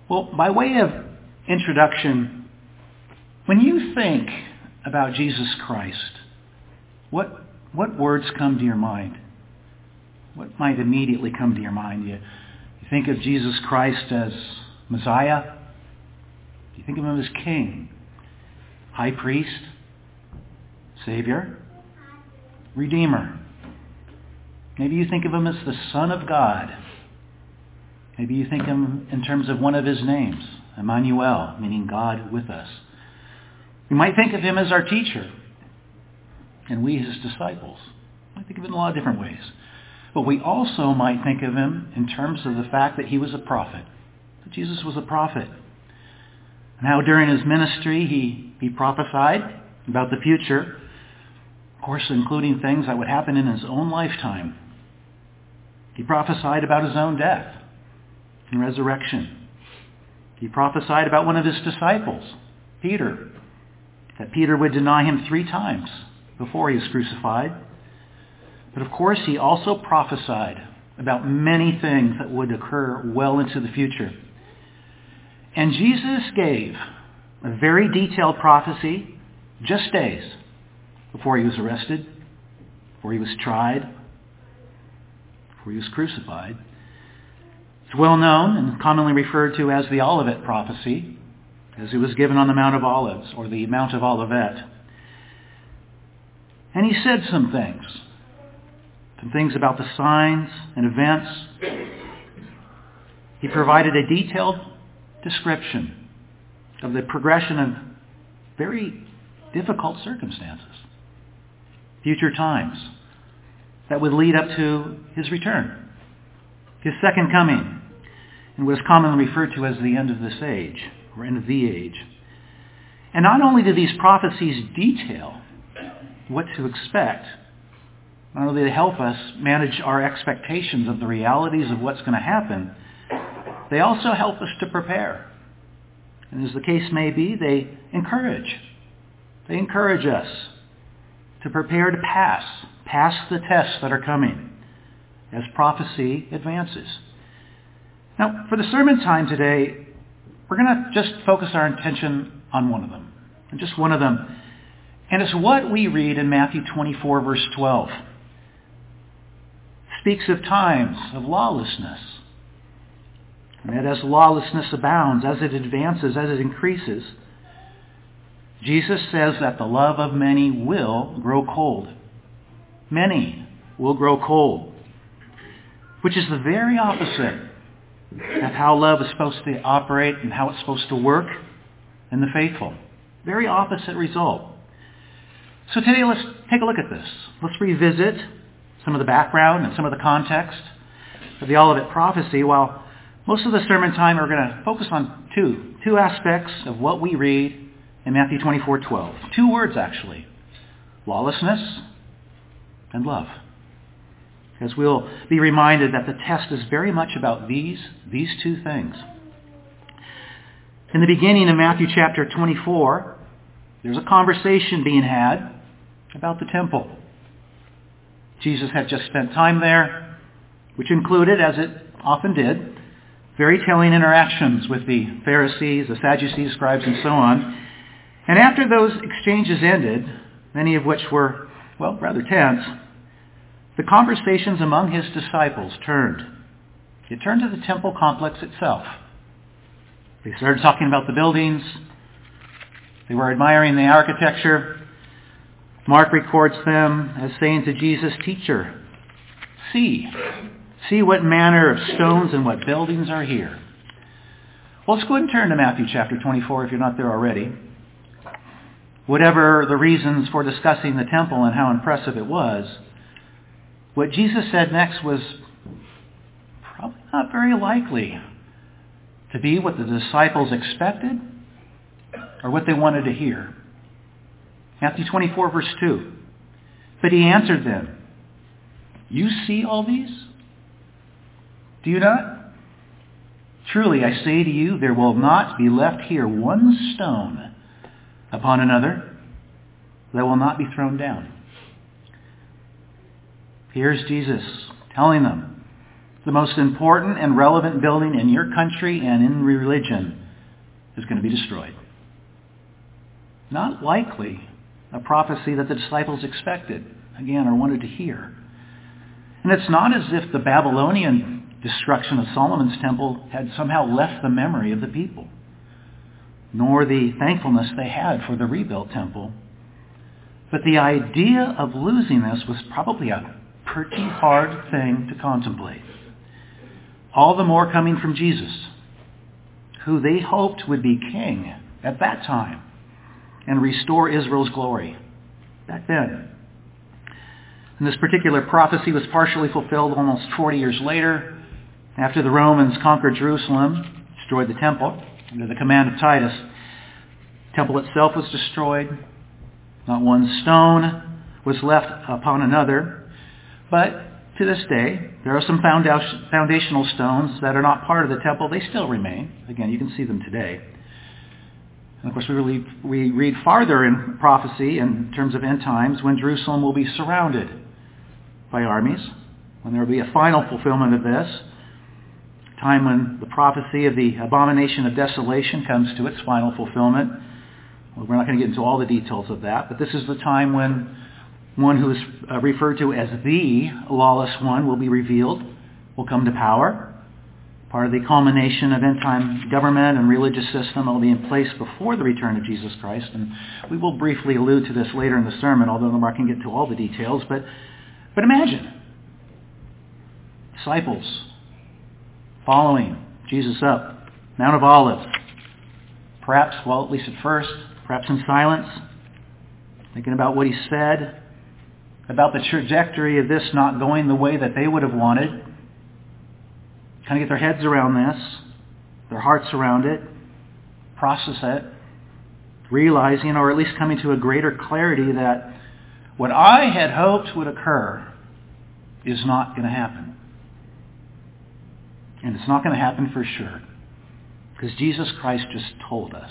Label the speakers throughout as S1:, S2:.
S1: Well, by way of introduction, when you think about Jesus Christ, what words come to your mind? What might immediately come to your mind? You think of Jesus Christ as Messiah? You think of him as King, High Priest, Savior, Redeemer. Maybe you think of him as the Son of God. Maybe you think of him in terms of one of his names, Emmanuel, meaning God with us. You might think of him as our teacher, and we his disciples. You might think of it in a lot of different ways. But we also might think of him in terms of the fact that he was a prophet, that Jesus was a prophet. And how during his ministry he prophesied about the future, of course including things that would happen in his own lifetime. He prophesied about his own death and resurrection. He prophesied about one of his disciples, Peter, that Peter would deny him 3 times before he was crucified. But of course, he also prophesied about many things that would occur well into the future. And Jesus gave a very detailed prophecy just days before he was arrested, before he was tried, before he was crucified. It's well known and commonly referred to as the Olivet prophecy, as it was given on the Mount of Olives, or the Mount of Olivet. And he said some things about the signs and events. He provided a detailed description of the progression of very difficult circumstances, future times that would lead up to his return, his second coming, and what is commonly referred to as the end of this age, or end of the age. And not only do these prophecies detail what to expect, not only do they help us manage our expectations of the realities of what's going to happen, they also help us to prepare. And as the case may be, they encourage us to prepare to pass the tests that are coming as prophecy advances. Now, for the sermon time today, we're going to just focus our attention on one of them, and just one of them. And it's what we read in Matthew 24, verse 12. It speaks of times of lawlessness. And that as lawlessness abounds, as it advances, as it increases, Jesus says that the love of many will grow cold. Many will grow cold, which is the very opposite of how love is supposed to operate and how it's supposed to work in the faithful. Very opposite result. So today let's take a look at this. Let's revisit some of the background and some of the context of the Olivet prophecy, while most of the sermon time we're going to focus on two aspects of what we read in Matthew 24:12. 2 words actually. Lawlessness and love. Because we'll be reminded that the test is very much about these 2 things. In the beginning of Matthew chapter 24, there's a conversation being had about the temple. Jesus had just spent time there, which included, as it often did, very telling interactions with the Pharisees, the Sadducees, scribes, and so on. And after those exchanges ended, many of which were, rather tense, the conversations among his disciples turned. It turned to the temple complex itself. They started talking about the buildings. They were admiring the architecture. Mark records them as saying to Jesus, "Teacher, see what manner of stones and what buildings are here." Well, let's go ahead and turn to Matthew chapter 24 if you're not there already. Whatever the reasons for discussing the temple and how impressive it was, what Jesus said next was probably not very likely to be what the disciples expected or what they wanted to hear. Matthew 24, verse 2. But he answered them, "You see all these? Do you not? Truly, I say to you, there will not be left here one stone upon another that will not be thrown down." Here's Jesus telling them the most important and relevant building in your country and in religion is going to be destroyed. Not likely a prophecy that the disciples expected, again, or wanted to hear. And it's not as if the Babylonian destruction of Solomon's temple had somehow left the memory of the people, nor the thankfulness they had for the rebuilt temple. But the idea of losing this was probably a pretty hard thing to contemplate. All the more coming from Jesus, who they hoped would be king at that time and restore Israel's glory back then. And this particular prophecy was partially fulfilled almost 40 years later, after the Romans conquered Jerusalem, destroyed the temple under the command of Titus. The temple itself was destroyed. Not one stone was left upon another. But to this day, there are some foundational stones that are not part of the temple. They still remain. Again, you can see them today. And of course, we read farther in prophecy in terms of end times when Jerusalem will be surrounded by armies, when there will be a final fulfillment of this, a time when the prophecy of the abomination of desolation comes to its final fulfillment. Well, we're not going to get into all the details of that, but this is the time when one who is referred to as the lawless one will be revealed, will come to power. Part of the culmination of end-time government and religious system will be in place before the return of Jesus Christ. And we will briefly allude to this later in the sermon, although I'm not going to get into all the details. But imagine disciples following Jesus up Mount of Olives, perhaps, well, at least at first, perhaps in silence, thinking about what he said, about the trajectory of this not going the way that they would have wanted, kind of get their heads around this, their hearts around it, process it, realizing, or at least coming to a greater clarity that what I had hoped would occur is not going to happen. And it's not going to happen for sure, because Jesus Christ just told us.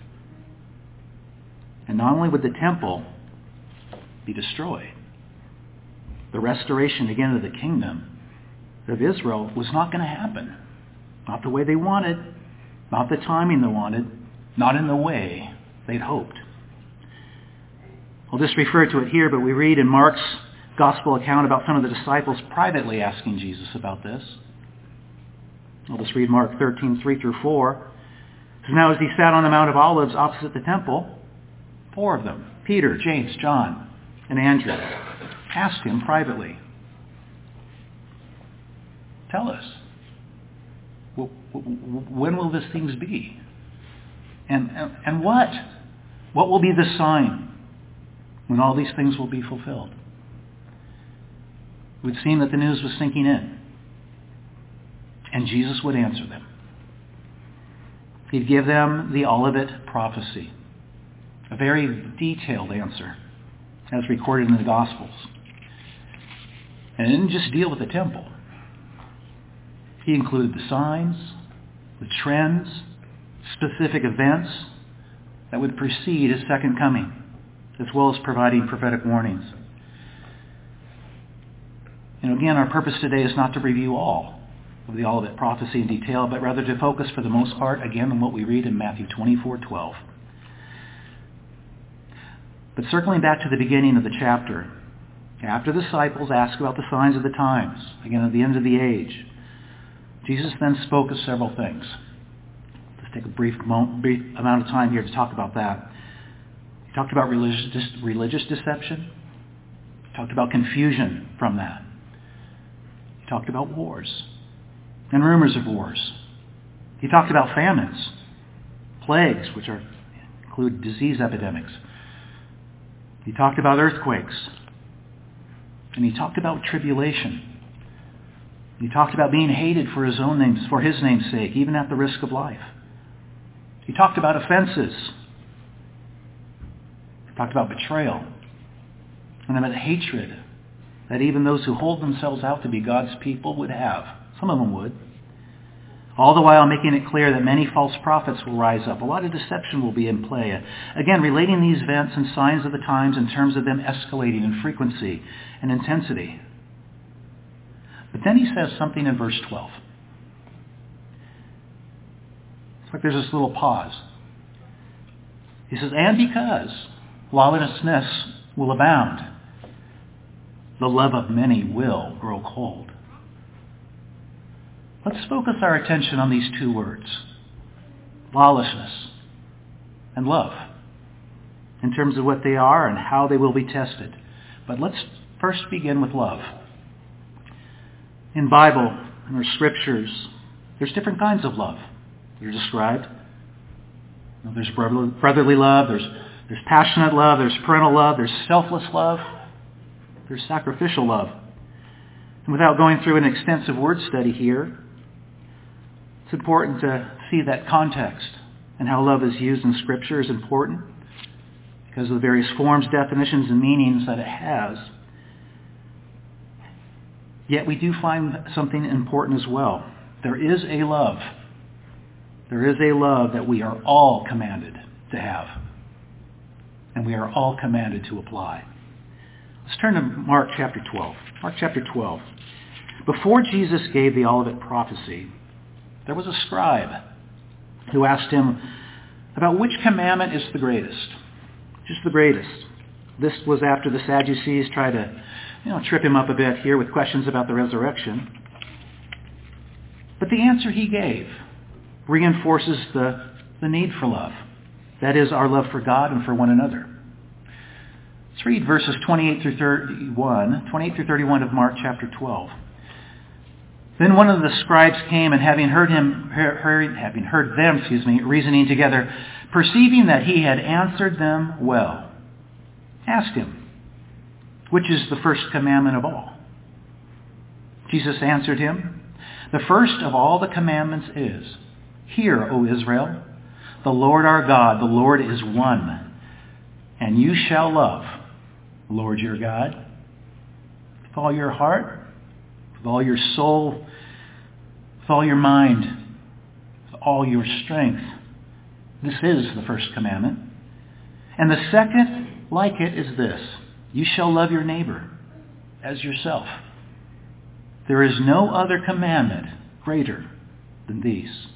S1: And not only would the temple be destroyed, the restoration again of the kingdom of Israel was not going to happen. Not the way they wanted, not the timing they wanted, not in the way they'd hoped. I'll just refer to it here, but we read in Mark's gospel account about some of the disciples privately asking Jesus about this. I'll just read Mark 13, 3 through 4. So now as he sat on the Mount of Olives opposite the temple, 4 of them, Peter, James, John, and Andrew, asked him privately, tell us, when will these things be? And what? What will be the sign when all these things will be fulfilled? It would seem that the news was sinking in. And Jesus would answer them. He'd give them the Olivet prophecy, a very detailed answer, as recorded in the Gospels. And it didn't just deal with the temple. He included the signs, the trends, specific events that would precede his second coming, as well as providing prophetic warnings. And again, our purpose today is not to review all of the Olivet prophecy in detail, but rather to focus for the most part, again, on what we read in Matthew 24:12. But circling back to the beginning of the chapter, after the disciples asked about the signs of the times, again at the end of the age, Jesus then spoke of several things. Let's take a brief amount of time here to talk about that. He talked about religious deception. He talked about confusion from that. He talked about wars and rumors of wars. He talked about famines, plagues, which include disease epidemics. He talked about earthquakes. And he talked about tribulation. He talked about being hated for his name's sake, even at the risk of life. He talked about offenses. He talked about betrayal. And about hatred that even those who hold themselves out to be God's people would have. Some of them would. All the while making it clear that many false prophets will rise up. A lot of deception will be in play. Again, relating these events and signs of the times in terms of them escalating in frequency and intensity. But then he says something in verse 12. It's like there's this little pause. He says, and because lawlessness will abound, the love of many will grow cold. Let's focus our attention on these two words, lawlessness and love, in terms of what they are and how they will be tested. But let's first begin with love. In Bible, in our scriptures, there's different kinds of love that are described. There's brotherly love, there's passionate love, there's parental love, there's selfless love, there's sacrificial love. And without going through an extensive word study here, it's important to see that context and how love is used in Scripture is important because of the various forms, definitions, and meanings that it has. Yet we do find something important as well. There is a love. There is a love that we are all commanded to have. And we are all commanded to apply. Let's turn to Mark chapter 12. Mark chapter 12. Before Jesus gave the Olivet prophecy, there was a scribe who asked him about which commandment is the greatest. Just the greatest. This was after the Sadducees tried to trip him up a bit here with questions about the resurrection. But the answer he gave reinforces the need for love. That is, our love for God and for one another. Let's read verses 28 through 31 of Mark chapter 12. Then one of the scribes came, and having heard them reasoning together, perceiving that he had answered them well, asked him, which is the first commandment of all? Jesus answered him, the first of all the commandments is, hear, O Israel, the Lord our God, the Lord is one, and you shall love the Lord your God with all your heart, with all your soul, with all your mind, with all your strength. This is the first commandment. And the second, like it, is this: you shall love your neighbor as yourself. There is no other commandment greater than these.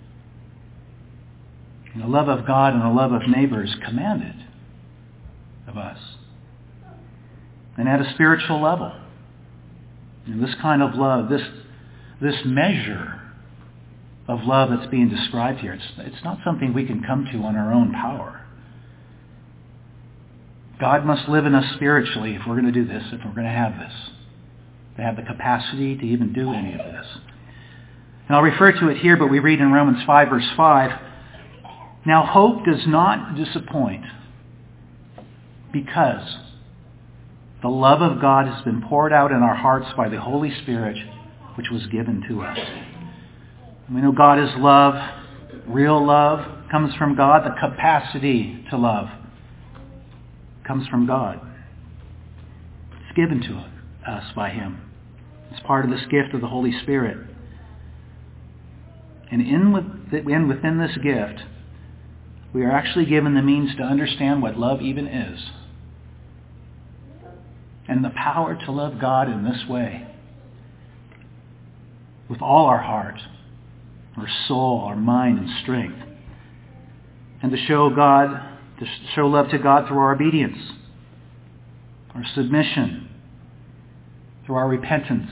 S1: And the love of God and the love of neighbor is commanded of us. And at a spiritual level, this kind of love, this measure of love that's being described here, it's not something we can come to on our own power. God must live in us spiritually if we're going to do this, if we're going to have this, to have the capacity to even do any of this. And I'll refer to it here, but we read in Romans 5, verse 5, now hope does not disappoint because the love of God has been poured out in our hearts by the Holy Spirit, which was given to us. And we know God is love. Real love comes from God. The capacity to love comes from God. It's given to us by Him. It's part of this gift of the Holy Spirit. And within this gift, we are actually given the means to understand what love even is. And the power to love God in this way. With all our heart, our soul, our mind, and strength. And to show love to God through our obedience, our submission, through our repentance,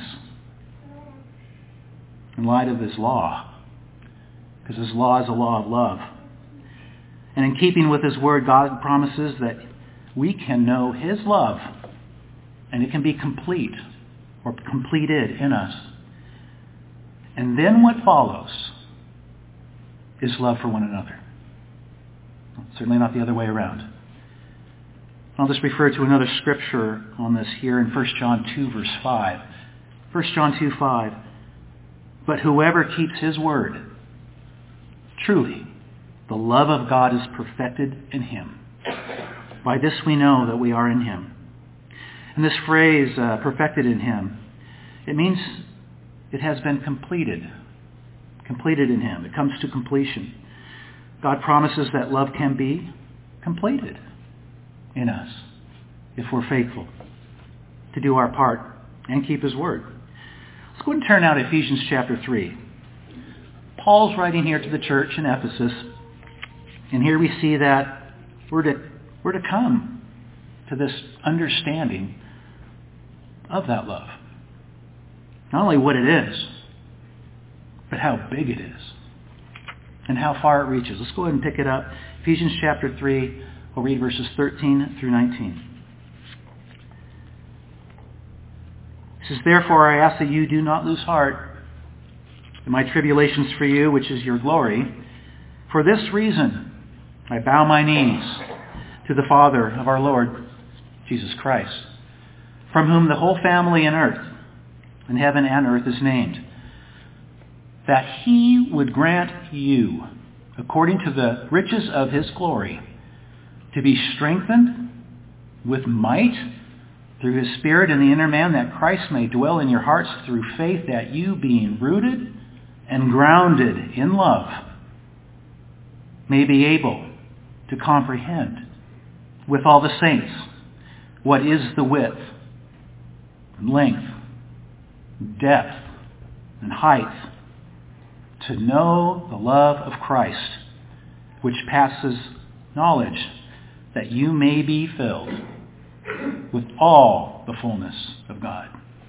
S1: in light of His law. Because His law is a law of love. And in keeping with His word, God promises that we can know His love, and it can be complete or completed in us. And then what follows is love for one another. Certainly not the other way around. I'll just refer to another scripture on this here in 1 John 2, verse 5. 1 John 2, 5. But whoever keeps His word, truly, the love of God is perfected in him. By this we know that we are in Him. And this phrase, perfected in Him, it means it has been completed. Completed in Him. It comes to completion. God promises that love can be completed in us if we're faithful to do our part and keep His word. Let's go ahead and turn now to Ephesians chapter 3. Paul's writing here to the church in Ephesus, and here we see that we're to come to this understanding of that love. Not only what it is, but how big it is and how far it reaches. Let's go ahead and pick it up. Ephesians chapter 3, we'll read verses 13 through 19. It says, "Therefore I ask that you do not lose heart in my tribulations for you, which is your glory. For this reason I bow my knees to the Father of our Lord Jesus Christ, from whom the whole family in earth, in heaven and earth, is named, that he would grant you, according to the riches of his glory, to be strengthened with might through his Spirit in the inner man, that Christ may dwell in your hearts through faith, that you, being rooted and grounded in love, may be able to comprehend with all the saints what is the width, and length, depth, and height, to know the love of Christ, which passes knowledge, that you may be filled with all the fullness of God."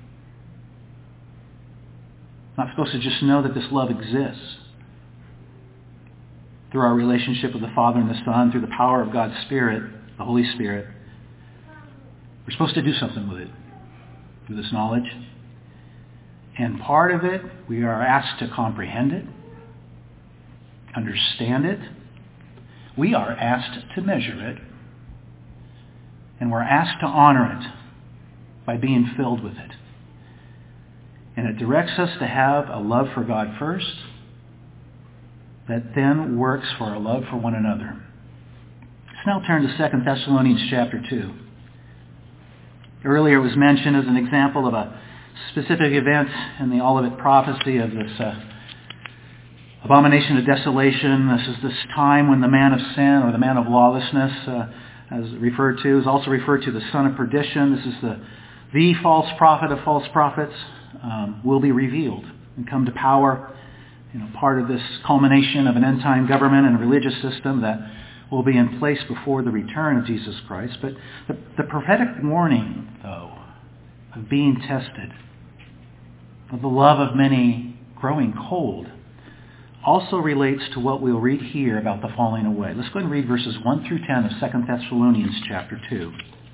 S1: Not supposed to just know that this love exists through our relationship with the Father and the Son, through the power of God's Spirit, the Holy Spirit. We're supposed to do something with it, with this knowledge. And part of it, we are asked to comprehend it, understand it. We are asked to measure it. And we're asked to honor it by being filled with it. And it directs us to have a love for God first, that then works for a love for one another. Let's now turn to 2 Thessalonians chapter 2. Earlier it was mentioned as an example of a specific event in the Olivet prophecy of this abomination of desolation. This is this time when the man of sin, or the man of lawlessness, as referred to, is also referred to the son of perdition. This is the false prophet of false prophets, will be revealed and come to power. Part of this culmination of an end-time government and religious system that will be in place before the return of Jesus Christ. But the prophetic warning, though, of being tested, of the love of many growing cold, also relates to what we'll read here about the falling away. Let's go ahead and read verses 1 through 10 of 2 Thessalonians chapter 2.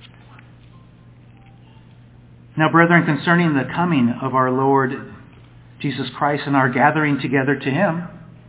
S1: "Now, brethren, concerning the coming of our Lord Jesus Christ and our gathering together to him,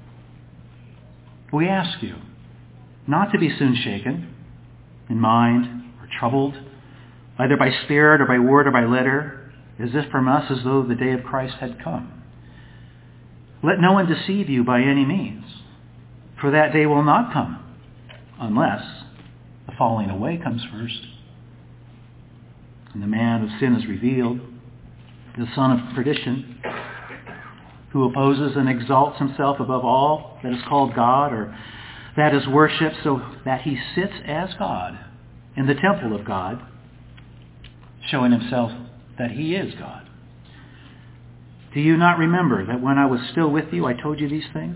S1: we ask you not to be soon shaken in mind or troubled, either by spirit or by word or by letter, as if from us as though the day of Christ had come. Let no one deceive you by any means, for that day will not come unless the falling away comes first, and the man of sin is revealed, the son of perdition, who opposes and exalts himself above all that is called God or that is worshipped, so that he sits as God in the temple of God, showing himself that he is God. Do you not remember that when I was still with you, I told you these things?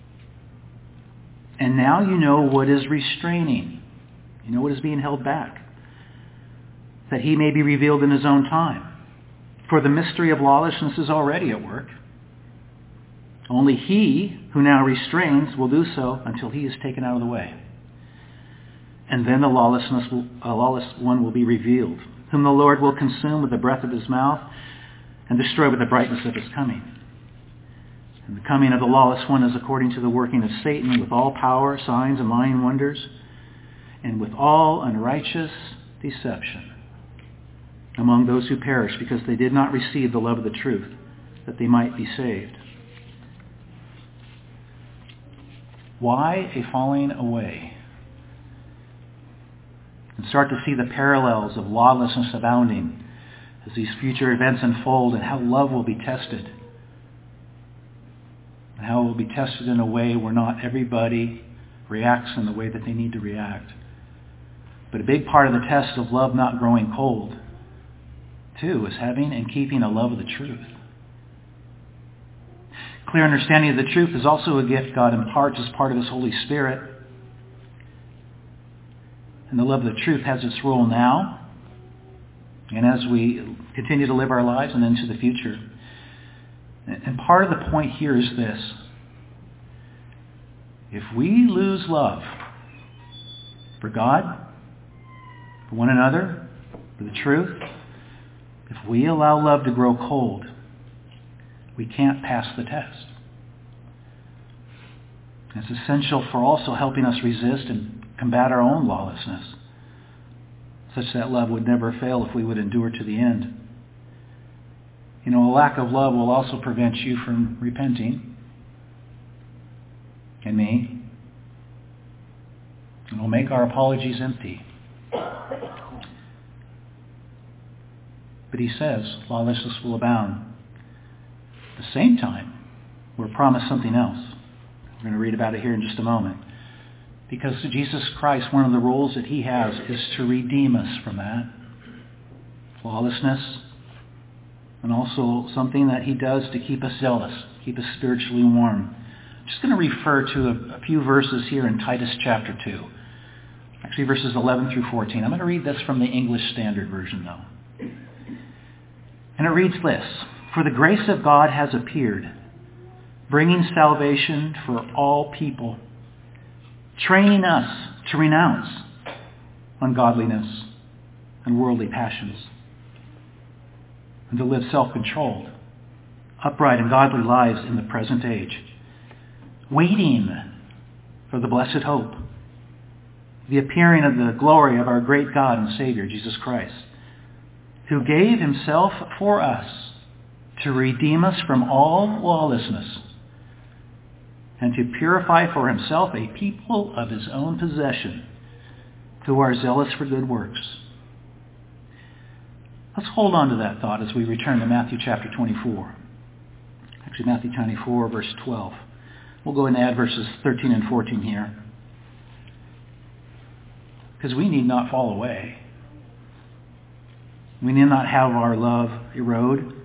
S1: And now you know what is restraining. You know what is being held back, that he may be revealed in his own time. For the mystery of lawlessness is already at work. Only he who now restrains will do so until he is taken out of the way. And then the lawless one will be revealed, whom the Lord will consume with the breath of his mouth and destroy with the brightness of his coming. And the coming of the lawless one is according to the working of Satan, with all power, signs, and lying wonders, and with all unrighteous deception among those who perish, because they did not receive the love of the truth, that they might be saved. Why a falling away? And start to see the parallels of lawlessness abounding as these future events unfold, and how love will be tested. And how it will be tested in a way where not everybody reacts in the way that they need to react. But a big part of the test of love not growing cold, too, is having and keeping a love of the truth. clear understanding of the truth is also a gift God imparts as part of His Holy Spirit. And the love of the truth has its role now and as we continue to live our lives and into the future. And part of the point here is this. If we lose love for God, for one another, for the truth, if we allow love to grow cold, we can't pass the test. It's essential for also helping us resist and combat our own lawlessness, such that love would never fail if we would endure to the end. A lack of love will also prevent you from repenting, and me, and will make our apologies empty. But He says lawlessness will abound. At the same time, we're promised something else. We're going to read about it here in just a moment. Because Jesus Christ, one of the roles that He has is to redeem us from that lawlessness, and also something that He does to keep us zealous, keep us spiritually warm. I'm just going to refer to a few verses here in Titus chapter 2. Actually, verses 11 through 14. I'm going to read this from the English Standard Version, though. And it reads this: "For the grace of God has appeared, bringing salvation for all people, training us to renounce ungodliness and worldly passions, and to live self-controlled, upright and godly lives in the present age, waiting for the blessed hope, the appearing of the glory of our great God and Savior, Jesus Christ, who gave Himself for us to redeem us from all lawlessness, and to purify for Himself a people of His own possession, who are zealous for good works." Let's hold on to that thought as we return to Matthew chapter 24. Actually, Matthew 24, verse 12. We'll go and add verses 13 and 14 here. Because we need not fall away. We need not have our love erode.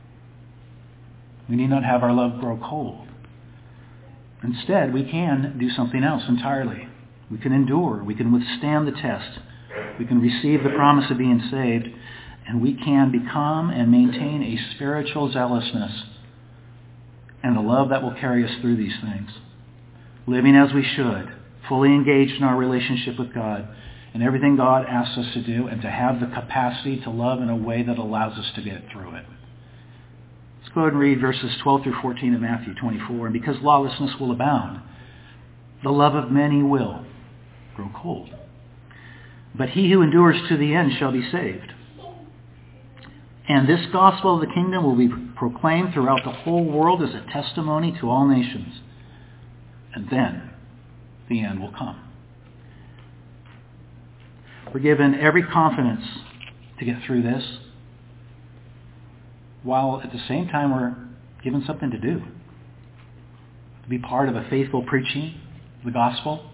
S1: We need not have our love grow cold. Instead, we can do something else entirely. We can endure. We can withstand the test. We can receive the promise of being saved. And we can become and maintain a spiritual zealousness and a love that will carry us through these things. Living as we should, fully engaged in our relationship with God and everything God asks us to do, and to have the capacity to love in a way that allows us to get through it. Let's go ahead and read verses 12 through 14 of Matthew 24. "And because lawlessness will abound, the love of many will grow cold. But he who endures to the end shall be saved. And this gospel of the kingdom will be proclaimed throughout the whole world as a testimony to all nations. And then the end will come." We're given every confidence to get through this, while at the same time we're given something to do. To be part of a faithful preaching of the gospel,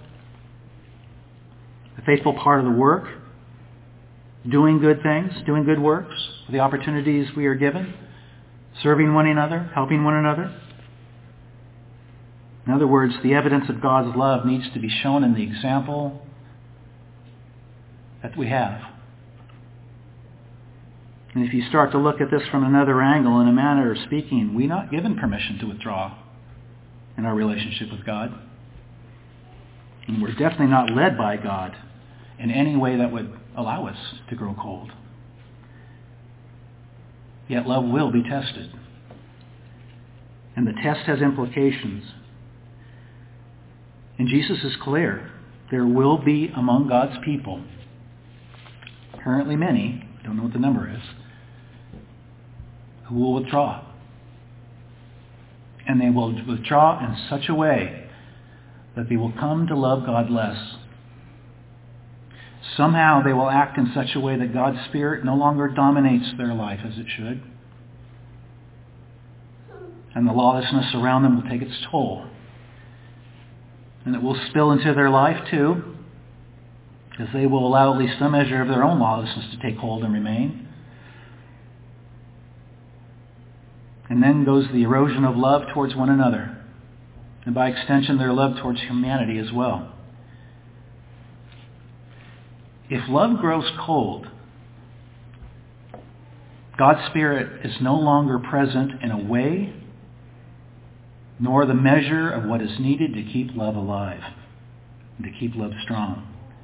S1: a faithful part of the work, doing good things, doing good works, for the opportunities we are given, serving one another, helping one another. In other words, the evidence of God's love needs to be shown in the example that we have. And if you start to look at this from another angle, in a manner of speaking, we're not given permission to withdraw in our relationship with God. And we're definitely not led by God in any way that would allow us to grow cold. Yet love will be tested. And the test has implications. And Jesus is clear. There will be among God's people, currently many, I don't know what the number is, who will withdraw. And they will withdraw in such a way that they will come to love God less. Somehow they will act in such a way that God's Spirit no longer dominates their life as it should. And the lawlessness around them will take its toll. And it will spill into their life too, because they will allow at least some measure of their own lawlessness to take hold and remain. And then goes the erosion of love towards one another, and by extension their love towards humanity as well. If love grows cold, God's Spirit is no longer present in a way, nor the measure of what is needed to keep love alive, and to keep love strong.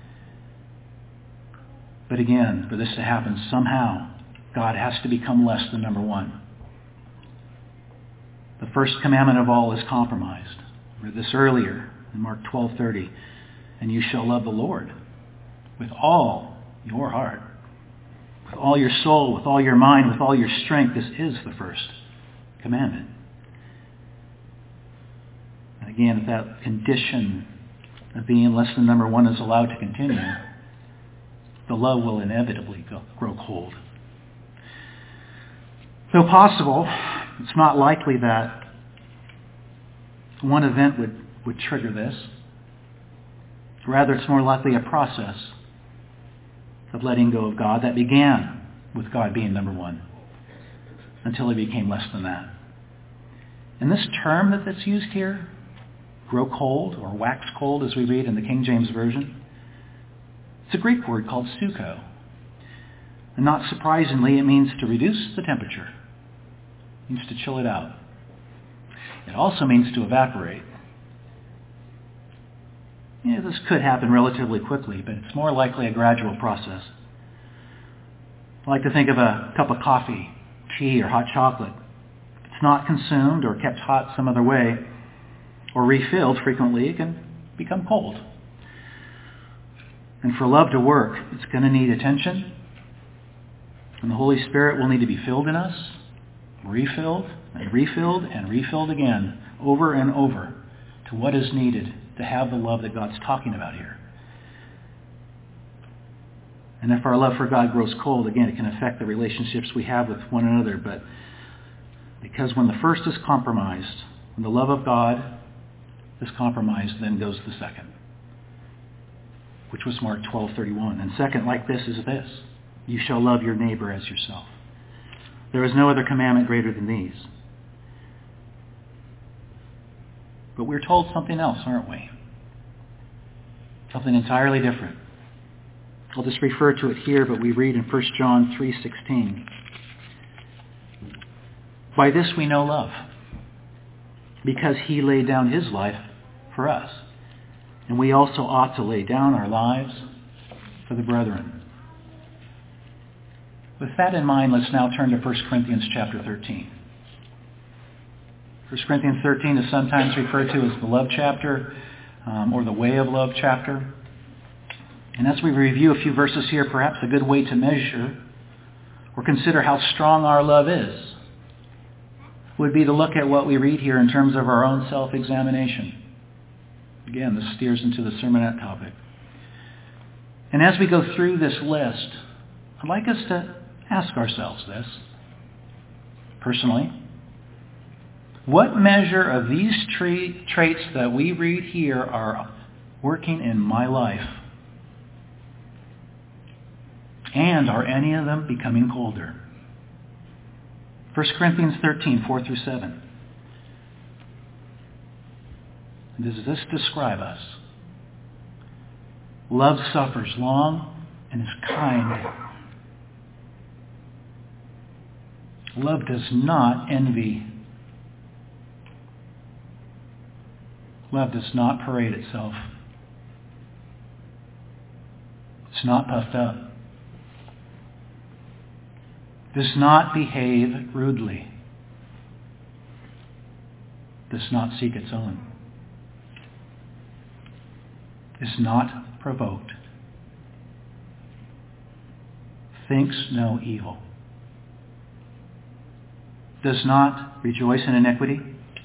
S1: But again, for this to happen, somehow God has to become less than number one. The first commandment of all is compromised. We read this earlier in Mark 12:30. And you shall love the Lord with all your heart, with all your soul, with all your mind, with all your strength. This is the first commandment. And again, if that condition of being less than number one is allowed to continue, the love will inevitably grow cold. Though possible, it's not likely that one event would trigger this. Rather, it's more likely a process of letting go of God that began with God being number one until he became less than that. And this term that's used here, grow cold or wax cold as we read in the King James Version, it's a Greek word called suko. And not surprisingly, it means to reduce the temperature. It means to chill it out. It also means to evaporate. This could happen relatively quickly, but it's more likely a gradual process. I like to think of a cup of coffee, tea, or hot chocolate. If it's not consumed or kept hot some other way, or refilled frequently, it can become cold. And for love to work, it's going to need attention. And the Holy Spirit will need to be filled in us, refilled, and refilled, and refilled again, over and over, to what is needed to have the love that God's talking about here. And if our love for God grows cold, again, it can affect the relationships we have with one another. But because when the first is compromised, when the love of God is compromised, then goes the second, which was Mark 12:31. And second, like this, is this: you shall love your neighbor as yourself. There is no other commandment greater than these. But we're told something else, aren't we? Something entirely different. I'll just refer to it here, but we read in 1 John 3:16. By this we know love, because he laid down his life for us. And we also ought to lay down our lives for the brethren. With that in mind, let's now turn to 1 Corinthians chapter 13. 1 Corinthians 13 is sometimes referred to as the love chapter, or the way of love chapter. And as we review a few verses here, perhaps a good way to measure or consider how strong our love is would be to look at what we read here in terms of our own self-examination. Again, this steers into the sermonette topic. And as we go through this list, I'd like us to ask ourselves this, personally. What measure of these traits that we read here are working in my life? And are any of them becoming colder? 1 Corinthians 13, 4 through 7. Does this describe us? Love suffers long and is kind. Love does not envy. Love does not parade itself. It's not puffed up. Does not behave rudely. Does not seek its own. Is not provoked. Thinks no evil. Does not rejoice in iniquity,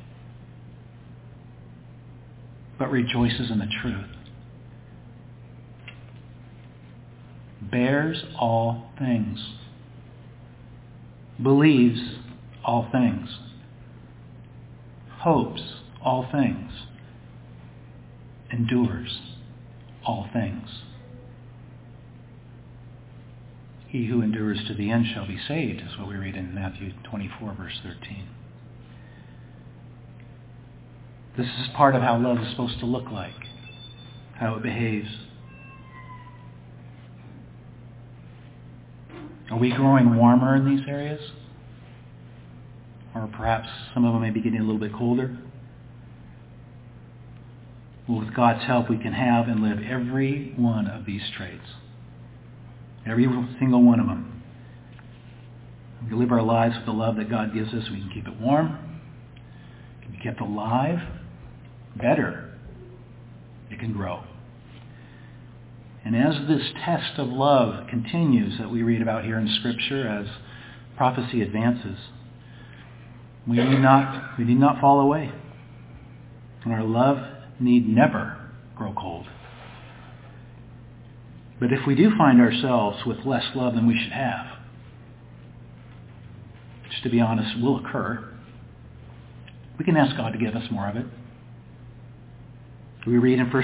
S1: but rejoices in the truth. Bears all things. Believes all things. Hopes all things. Endures all things. He who endures to the end shall be saved, is what we read in Matthew 24, verse 13. This is part of how love is supposed to look like, how it behaves. Are we growing warmer in these areas? Or perhaps some of them may be getting a little bit colder? Well, with God's help, we can have and live every one of these traits. Every single one of them. We can live our lives with the love that God gives us. We can keep it warm. It can be kept alive. Better, it can grow. And as this test of love continues that we read about here in Scripture, as prophecy advances, we need not fall away. And our love need never grow cold. But if we do find ourselves with less love than we should have, which to be honest will occur, we can ask God to give us more of it. We read in 1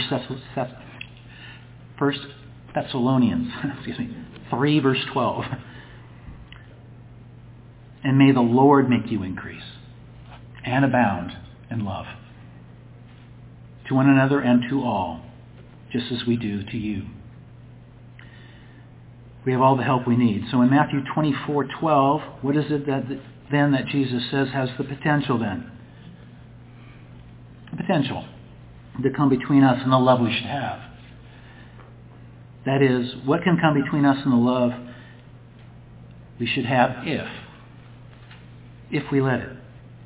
S1: Thessalonians 3 verse 12. And may the Lord make you increase and abound in love to one another and to all, just as we do to you. We have all the help we need. So in Matthew 24:12, what is it that Jesus says has the potential then? The potential to come between us and the love we should have. That is, what can come between us and the love we should have if we let it?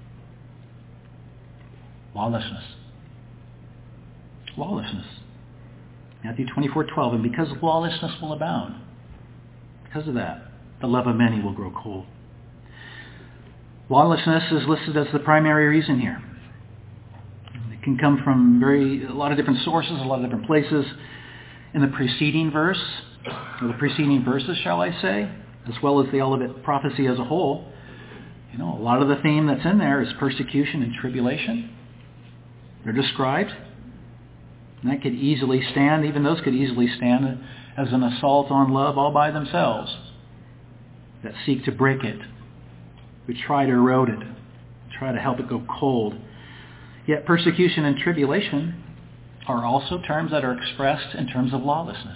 S1: Lawlessness. Lawlessness. Matthew 24:12, and because lawlessness will abound, because of that, the love of many will grow cold. Lawlessness is listed as the primary reason here. It can come from a lot of different sources, a lot of different places. In the preceding verse, or the preceding verses, shall I say, as well as the Olivet prophecy as a whole, a lot of the theme that's in there is persecution and tribulation. They're described. And that could easily stand, even those could easily stand as an assault on love all by themselves, that seek to break it, who try to erode it, try to help it go cold. Yet persecution and tribulation are also terms that are expressed in terms of lawlessness.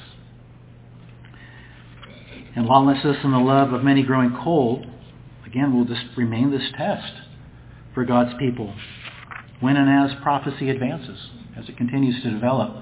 S1: And lawlessness and the love of many growing cold, again, will just remain this test for God's people when and as prophecy advances, as it continues to develop.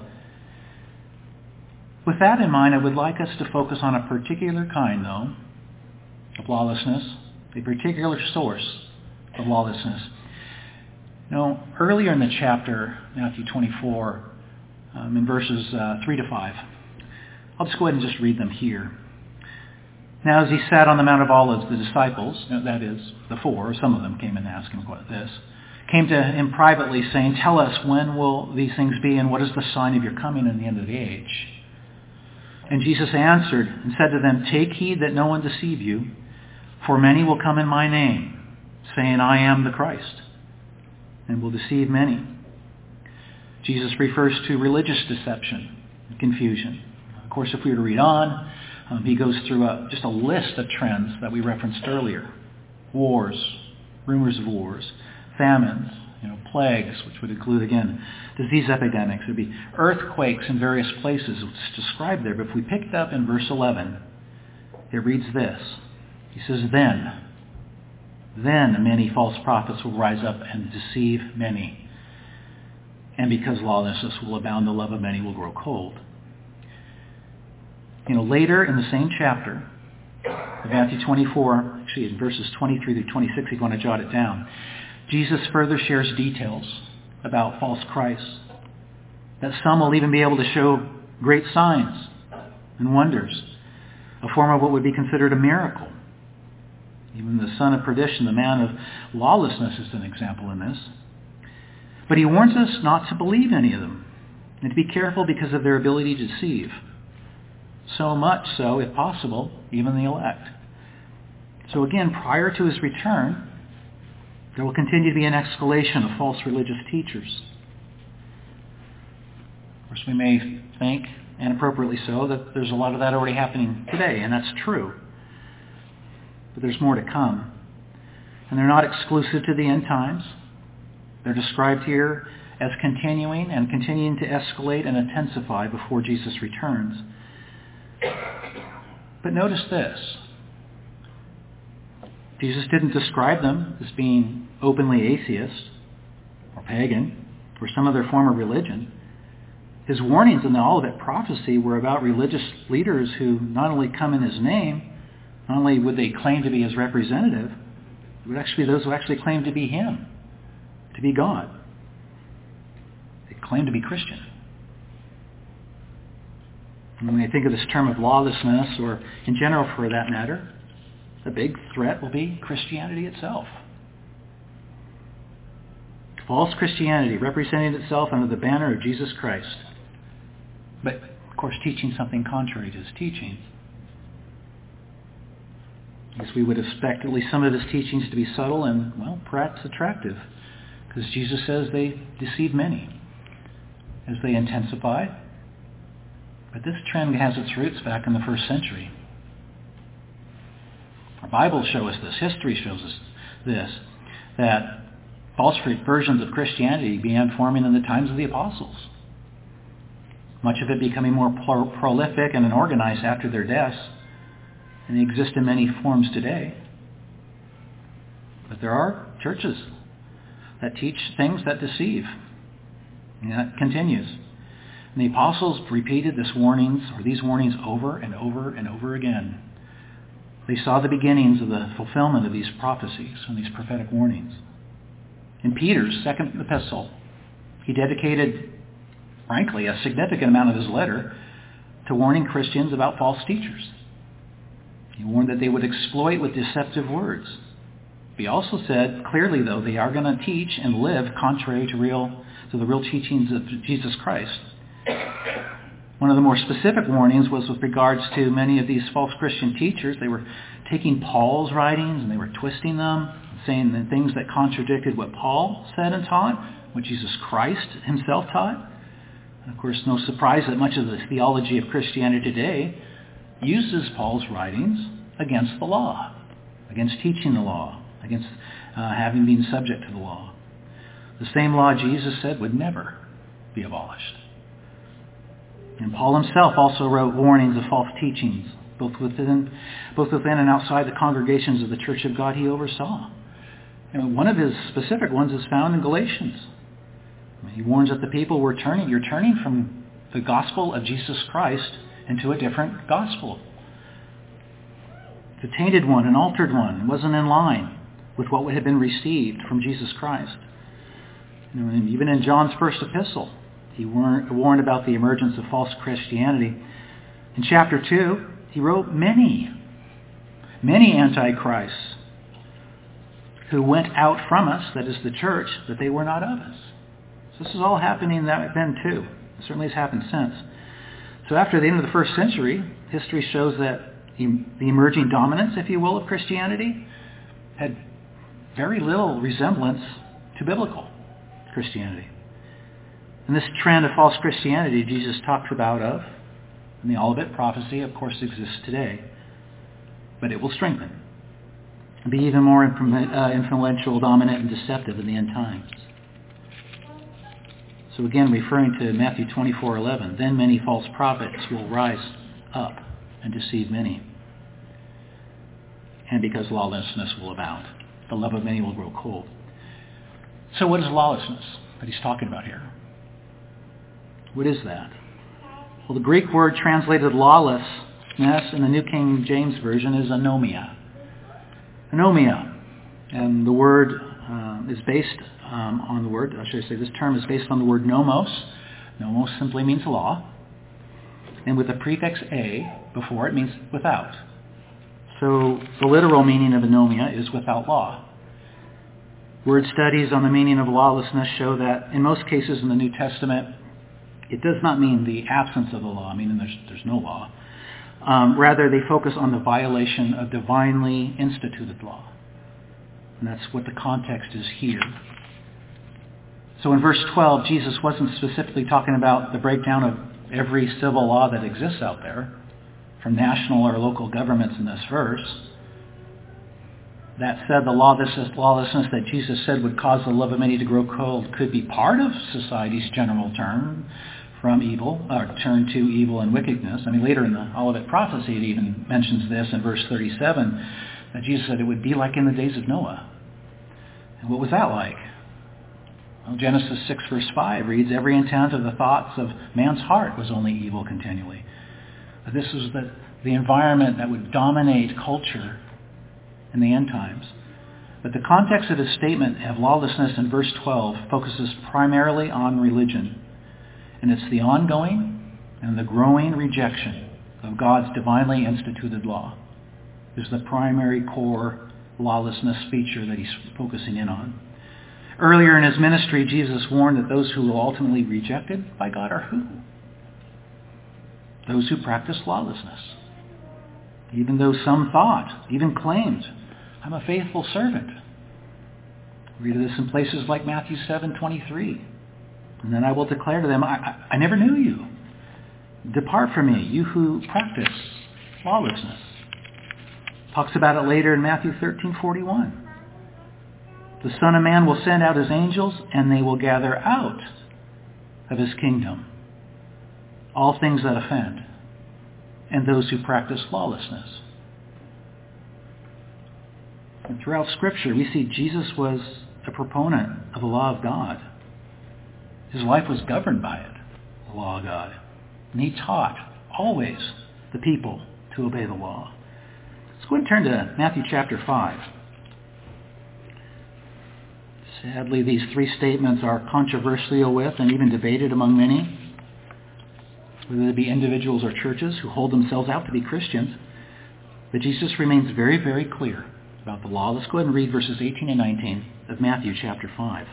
S1: With that in mind, I would like us to focus on a particular kind, though, of lawlessness, a particular source of lawlessness. Earlier in the chapter, Matthew 24, in verses 3 to 5, I'll just go ahead and just read them here. Now as he sat on the Mount of Olives, the disciples, that is, the four, some of them came and asked him this, came to him privately saying, "Tell us, when will these things be, and what is the sign of your coming and the end of the age?" And Jesus answered and said to them, "Take heed that no one deceive you, for many will come in my name, saying, 'I am the Christ,' and will deceive many." Jesus refers to religious deception and confusion. Of course, if we were to read on, he goes through just a list of trends that we referenced earlier. Wars, rumors of wars, famines, plagues, which would include, again, disease epidemics. There would be earthquakes in various places. It's described there. But if we pick it up in verse 11, it reads this. He says, Then many false prophets will rise up and deceive many. And because lawlessness will abound, the love of many will grow cold. Later in the same chapter, Matthew 24, actually in verses 23 through 26, if you want to jot it down, Jesus further shares details about false Christs, that some will even be able to show great signs and wonders, a form of what would be considered a miracle. Even the son of perdition, the man of lawlessness, is an example in this. But he warns us not to believe any of them, and to be careful because of their ability to deceive. So much so, if possible, even the elect. So again, prior to his return, there will continue to be an escalation of false religious teachers. Of course, we may think, and appropriately so, that there's a lot of that already happening today, and that's true. But there's more to come. And they're not exclusive to the end times. They're described here as continuing to escalate and intensify before Jesus returns. But notice this. Jesus didn't describe them as being openly atheist or pagan or some other form of religion. His warnings in the Olivet prophecy were about religious leaders who not only come in his name, not only would they claim to be his representative, it would actually be those who actually claim to be him, to be God. They claim to be Christian. And when I think of this term of lawlessness, or in general for that matter, the big threat will be Christianity itself. False Christianity representing itself under the banner of Jesus Christ, but of course teaching something contrary to his teachings. Yes, we would expect at least some of his teachings to be subtle and, well, perhaps attractive, because Jesus says they deceive many as they intensify. But this trend has its roots back in the first century. Our Bibles show us this. History shows us this, that false versions of Christianity began forming in the times of the apostles. Much of it becoming more prolific and organized after their deaths, and they exist in many forms today. But there are churches that teach things that deceive, and that continues. And the apostles repeated these warnings over and over and over again. They saw the beginnings of the fulfillment of these prophecies and these prophetic warnings. In Peter's second epistle, he dedicated, frankly, a significant amount of his letter to warning Christians about false teachers. He warned that they would exploit with deceptive words. He also said clearly, though, they are going to teach and live contrary to the real teachings of Jesus Christ. One of the more specific warnings was with regards to many of these false Christian teachers. They were taking Paul's writings and they were twisting them, saying the things that contradicted what Paul said and taught, what Jesus Christ himself taught. And of course, no surprise that much of the theology of Christianity today uses Paul's writings against the law, against teaching the law, against having been subject to the law. The same law Jesus said would never be abolished. And Paul himself also wrote warnings of false teachings, both within and outside the congregations of the Church of God he oversaw. And one of his specific ones is found in Galatians. He warns that the people you're turning from the gospel of Jesus Christ into a different gospel. It's a tainted one, an altered one. It wasn't in line with what had been received from Jesus Christ. And even in John's first epistle, he warned about the emergence of false Christianity. In chapter 2, he wrote many antichrists who went out from us, that is the church, that they were not of us. So this is all happening then too. It certainly has happened since. So after the end of the first century, history shows that the emerging dominance, if you will, of Christianity had very little resemblance to biblical Christianity. And this trend of false Christianity Jesus talked about in the Olivet prophecy, of course, exists today. But it will strengthen and be even more influential, dominant, and deceptive in the end times. So again, referring to Matthew 24:11, then many false prophets will rise up and deceive many. And because lawlessness will abound, the love of many will grow cold. So what is lawlessness that he's talking about here? What is that? Well, the Greek word translated lawlessness in the New King James Version is anomia. Anomia. And the word is based on the word, or should I say this term is based on the word nomos. Nomos simply means law. And with the prefix a before it means without. So the literal meaning of anomia is without law. Word studies on the meaning of lawlessness show that in most cases in the New Testament, it does not mean the absence of the law, meaning there's no law. Rather, they focus on the violation of divinely instituted law. And that's what the context is here. So in verse 12, Jesus wasn't specifically talking about the breakdown of every civil law that exists out there, from national or local governments in this verse. That said, the lawlessness that Jesus said would cause the love of many to grow cold could be part of society's general turn from evil, or turn to evil and wickedness. I mean, later in the Olivet prophecy, it even mentions this in verse 37, that Jesus said it would be like in the days of Noah. And what was that like? Well, Genesis 6 verse 5 reads, every intent of the thoughts of man's heart was only evil continually. But this was the environment that would dominate culture in the end times. But the context of his statement of lawlessness in verse 12 focuses primarily on religion. And it's the ongoing and the growing rejection of God's divinely instituted law is the primary core lawlessness feature that he's focusing in on. Earlier in his ministry, Jesus warned that those who will ultimately be rejected by God are who? Those who practice lawlessness. Even though some thought, even claimed, I'm a faithful servant. Read this in places like Matthew 7:23. And then I will declare to them, I never knew you. Depart from me, you who practice lawlessness. Talks about it later in Matthew 13:41. The Son of Man will send out his angels, and they will gather out of his kingdom all things that offend, and those who practice lawlessness. And throughout Scripture, we see Jesus was a proponent of the law of God. His life was governed by it, the law of God. And he taught always the people to obey the law. Let's go ahead and turn to Matthew chapter 5. Sadly, these three statements are controversial with and even debated among many, whether they be individuals or churches who hold themselves out to be Christians. But Jesus remains very, very clear about the law. Let's go ahead and read verses 18 and 19 of Matthew chapter 5.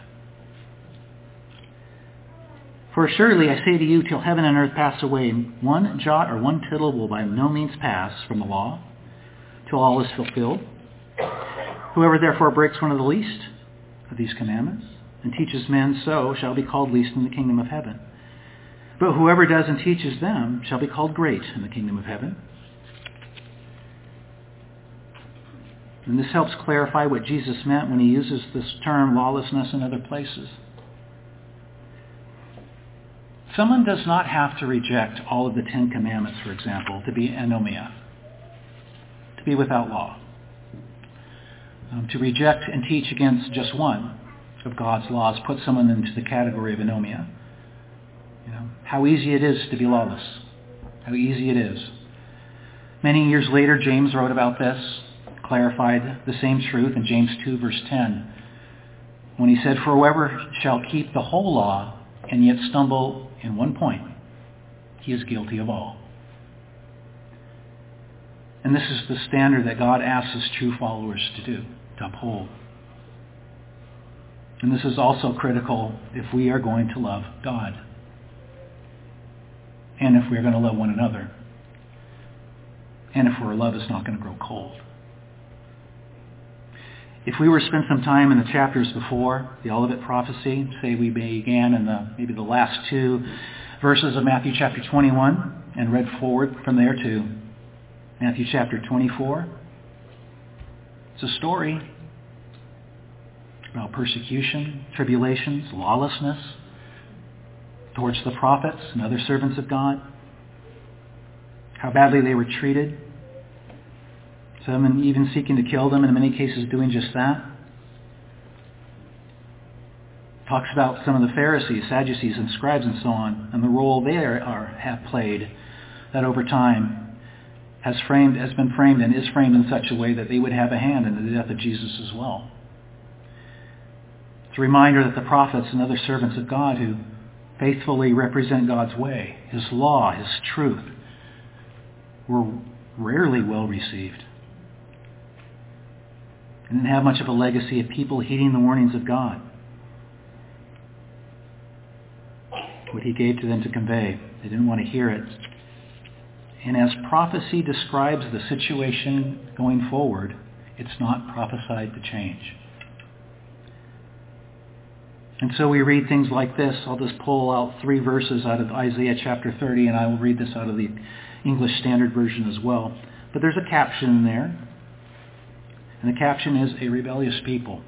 S1: For surely I say to you, till heaven and earth pass away, one jot or one tittle will by no means pass from the law, till all is fulfilled. Whoever therefore breaks one of the least of these commandments and teaches men so shall be called least in the kingdom of heaven. But whoever does and teaches them shall be called great in the kingdom of heaven. And this helps clarify what Jesus meant when he uses this term lawlessness in other places. Someone does not have to reject all of the Ten Commandments, for example, to be anomia, to be without law. To reject and teach against just one of God's laws puts someone into the category of anomia. How easy it is to be lawless. How easy it is. Many years later, James wrote about this, clarified the same truth in James 2, verse 10, when he said, for whoever shall keep the whole law and yet stumble in one point, he is guilty of all. And this is the standard that God asks his true followers to do, to uphold. And this is also critical if we are going to love God and if we're going to love one another and if our love is not going to grow cold. If we were to spend some time in the chapters before the Olivet prophecy, say we began in maybe the last two verses of Matthew chapter 21 and read forward from there to Matthew chapter 24, it's a story about persecution, tribulations, lawlessness towards the prophets and other servants of God, how badly they were treated, some even seeking to kill them, and in many cases doing just that. Talks about some of the Pharisees, Sadducees, and scribes and so on, and the role they have played that over time has been framed and is framed in such a way that they would have a hand in the death of Jesus as well. It's a reminder that the prophets and other servants of God who faithfully represent God's way, his law, his truth, were rarely well received. And didn't have much of a legacy of people heeding the warnings of God, what he gave to them to convey. They didn't want to hear it. And as prophecy describes the situation going forward, it's not prophesied to change. And so we read things like this. I'll just pull out 3 verses out of Isaiah chapter 30, and I will read this out of the English Standard Version as well. But there's a caption in there. And the caption is a rebellious people.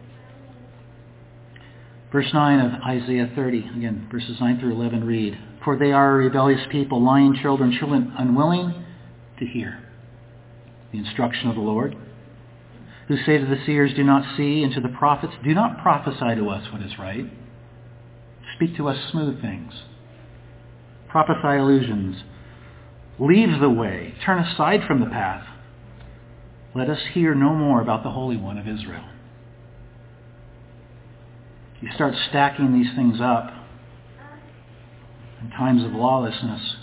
S1: Verse 9 of Isaiah 30, again, verses 9 through 11 read, "For they are a rebellious people, lying children unwilling to hear the instruction of the Lord, who say to the seers, do not see, and to the prophets, do not prophesy to us what is right. Speak to us smooth things. Prophesy illusions. Leave the way. Turn aside from the path. Let us hear no more about the Holy One of Israel." You start stacking these things up in times of lawlessness.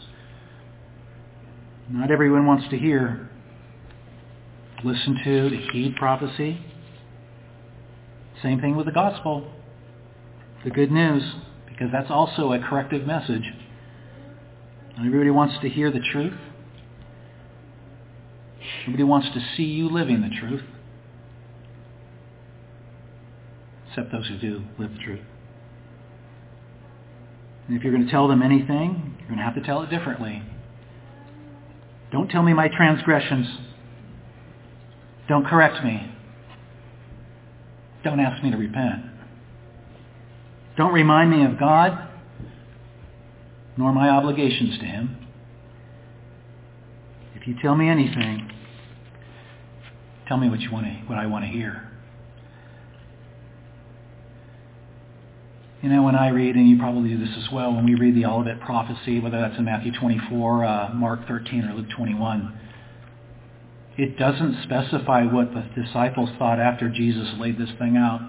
S1: Not everyone wants to hear, listen to heed prophecy. Same thing with the gospel, the good news, because that's also a corrective message. Not everybody wants to hear the truth. Nobody wants to see you living the truth, except those who do live the truth. And if you're going to tell them anything, you're going to have to tell it differently. Don't tell me my transgressions. Don't correct me. Don't ask me to repent. Don't remind me of God, nor my obligations to Him. If you tell me anything, tell me what I want to hear. You know, when I read, and you probably do this as well, when we read the Olivet prophecy, whether that's in Matthew 24, Mark 13, or Luke 21, it doesn't specify what the disciples thought after Jesus laid this thing out.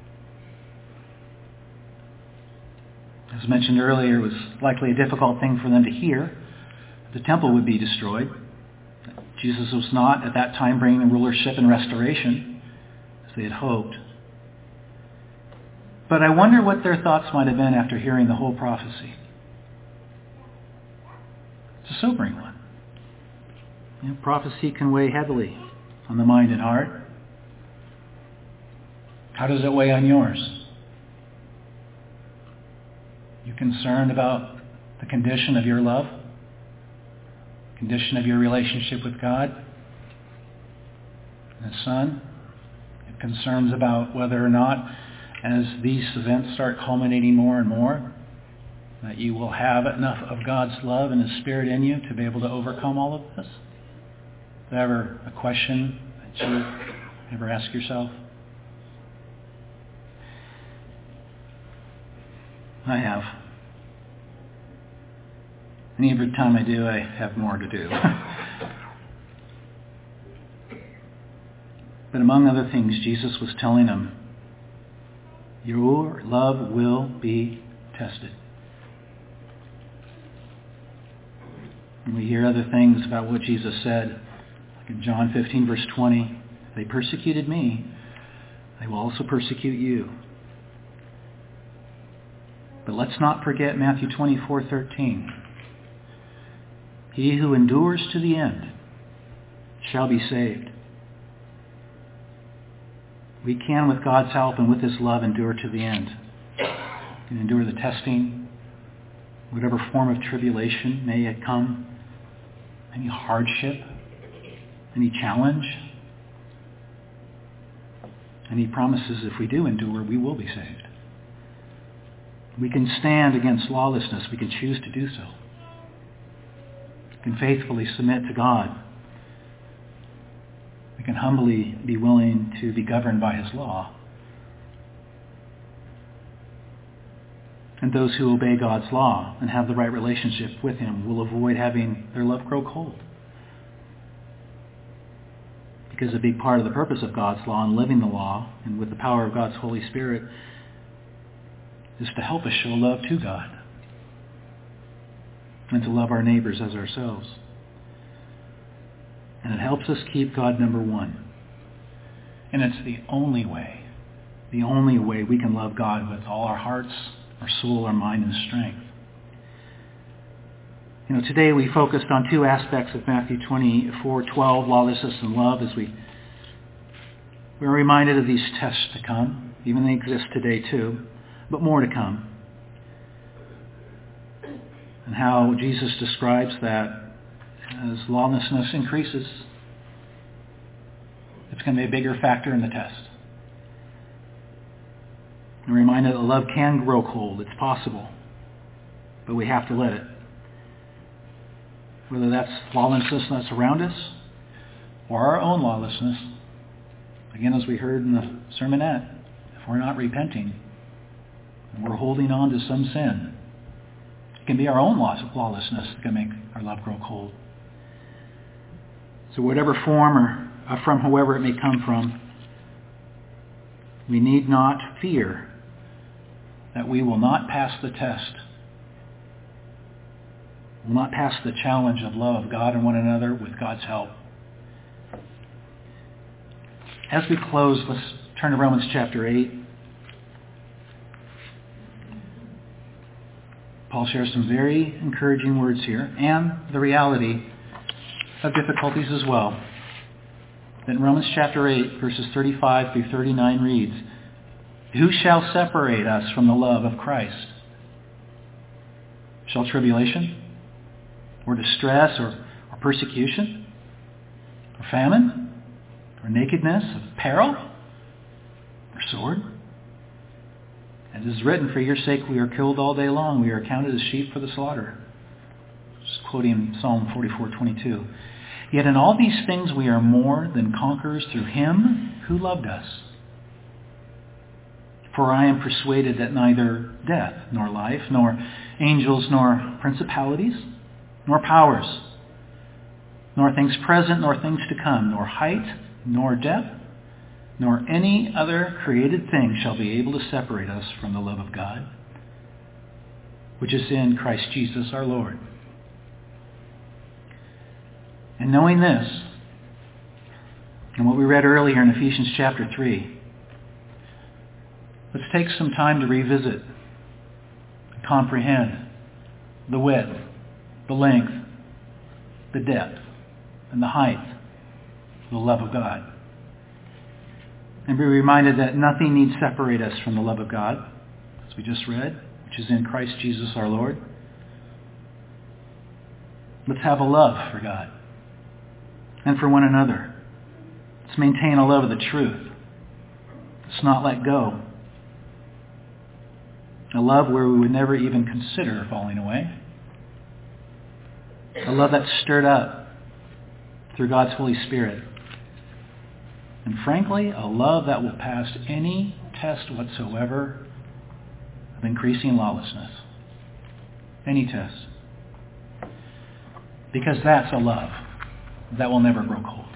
S1: As mentioned earlier, it was likely a difficult thing for them to hear. The temple would be destroyed. Jesus was not at that time bringing rulership and restoration, as they had hoped. But I wonder what their thoughts might have been after hearing the whole prophecy. It's a sobering one. You know, prophecy can weigh heavily on the mind and heart. How does it weigh on yours? You concerned about the condition of your love? Condition of your relationship with God and His Son? You have concerns about whether or not, as these events start culminating more and more, that you will have enough of God's love and His Spirit in you to be able to overcome all of this? Is that ever a question that you ever ask yourself? I have. And every time I do, I have more to do. But among other things, Jesus was telling them, your love will be tested. And we hear other things about what Jesus said. Like in John 15, verse 20, they persecuted me, they will also persecute you. But let's not forget Matthew 24:13. He who endures to the end shall be saved. We can, with God's help and with His love, endure to the end. We can endure the testing, whatever form of tribulation may it come, any hardship, any challenge. And He promises if we do endure, we will be saved. We can stand against lawlessness. We can choose to do so. We can faithfully submit to God. We can humbly be willing to be governed by His law. And those who obey God's law and have the right relationship with Him will avoid having their love grow cold. Because a big part of the purpose of God's law and living the law, and with the power of God's Holy Spirit, is to help us show love to God and to love our neighbors as ourselves. And it helps us keep God number one. And it's the only way we can love God with all our hearts, our soul, our mind, and strength. You know, today we focused on two aspects of Matthew 24:12, lawlessness and love, as we're reminded of these tests to come. Even they exist today too, but more to come. And how Jesus describes that as lawlessness increases, it's going to be a bigger factor in the test. And we're reminded that love can grow cold. It's possible. But we have to let it. Whether that's lawlessness that's around us or our own lawlessness. Again, as we heard in the sermonette, if we're not repenting and we're holding on to some sin, it can be our own lawlessness that can make our love grow cold. So whatever form or from whoever it may come from, we need not fear that we will not pass the test. Will not pass the challenge of love of God and one another with God's help. As we close, let's turn to Romans chapter 8. Paul shares some very encouraging words here, and the reality of difficulties as well. Then Romans chapter 8, verses 35 through 39 reads, "Who shall separate us from the love of Christ? Shall tribulation, or distress, or persecution, or famine, or nakedness, or peril, or sword? As it is written, for your sake we are killed all day long. We are counted as sheep for the slaughter." Just quoting Psalm 44:22. "Yet in all these things we are more than conquerors through him who loved us. For I am persuaded that neither death, nor life, nor angels, nor principalities, nor powers, nor things present, nor things to come, nor height, nor depth, nor any other created thing shall be able to separate us from the love of God, which is in Christ Jesus our Lord." And knowing this, and what we read earlier in Ephesians chapter 3, let's take some time to revisit and comprehend the width, the length, the depth, and the height of the love of God. And be reminded that nothing need separate us from the love of God, as we just read, which is in Christ Jesus our Lord. Let's have a love for God and for one another. Let's maintain a love of the truth. Let's not let go. A love where we would never even consider falling away. A love that's stirred up through God's Holy Spirit. And frankly, a love that will pass any test whatsoever of increasing lawlessness. Any test. Because that's a love that will never grow cold.